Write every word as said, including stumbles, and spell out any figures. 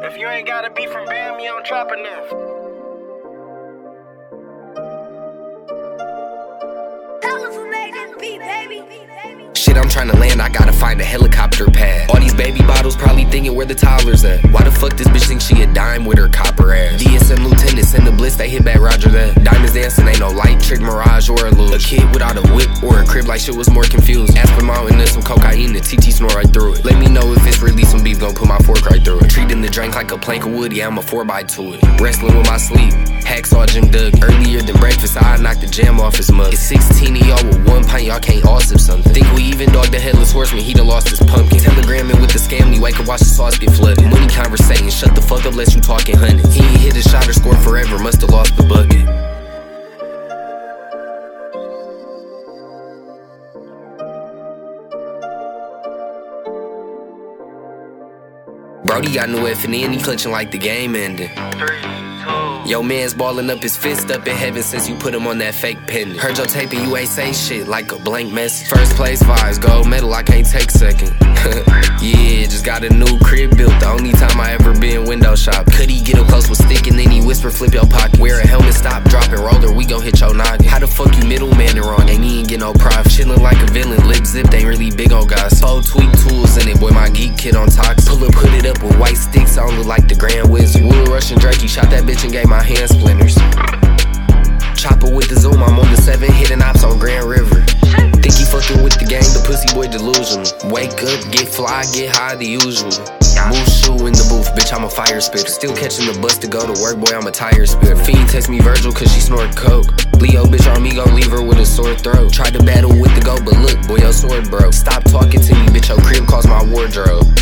If you ain't gotta be from Bam, you don't trap enough. Shit, I'm tryna land, I gotta find a helicopter pad. All these baby bottles probably thinking where the toddlers at. Why the fuck this bitch think she a dime with her copper ass? D S M lieutenant, send the blitz, they hit back, roger that. Diamonds dancing, ain't no light trick, mirage or a lure. A kid without a whip or a crib like shit was more confused. Aspen Mountain and some cocaine, the T T snore right through it. Let me know if it's really some beef, gon' put my fork right through it. Treating the drink like a plank of wood, yeah, I'm a four by two it. Wrestling with my sleep, hacksaw Jim Doug. Earlier than breakfast, I knocked the jam off his mug. It's sixteen of y'all with one pint, y'all can't all sip something. Think we even dog the headless horseman, he done lost his pumpkin. Telegramming with the scamly, wake up, watch the sauce get flooded. Money conversating, shut the fuck up, let you talking hundreds. He ain't hit a shot or scored forever, musta lost the bucket. Brody got new F and N, he clutching like the game ending. Three, two. Yo, man's balling up his fist up in heaven since you put him on that fake pendant. Heard your tape and you ain't say shit like a blank message. First place vibes, gold medal, I can't take second. Yeah, just got a new crib built, the only time I ever been window shop. Could he get up close with stick and then he whisper flip your pocket. Wear a helmet, stop, drop and roller, we gon' hit your noggin. How the fuck you middleman it wrong, ain't even get no profit. Chillin' like a villain, lip zipped, ain't really big on guys. Four tweak tools in it, boy my geek kid on tox. Pull up, put it up with white sticks, I don't look like the Grand Wizard. Wood Russian Drake, he shot that bitch and gave my hand splinters. Chopper with the zoom, I'm on the seven, hitting ops on Grand River. Think he fucking with the gang, the pussy boy delusional. Wake up, get fly, get high, the usual. Move shoe in the booth, bitch, I'm a fire spitter. Still catching the bus to go to work, boy, I'm a tire spitter. Fiend text me Virgil cause she snort coke. Leo, bitch, on me gon' leave her with a sore throat. Tried to battle with the goat, but look, boy, your sword broke. Stop talking to me, bitch, your crib calls my wardrobe.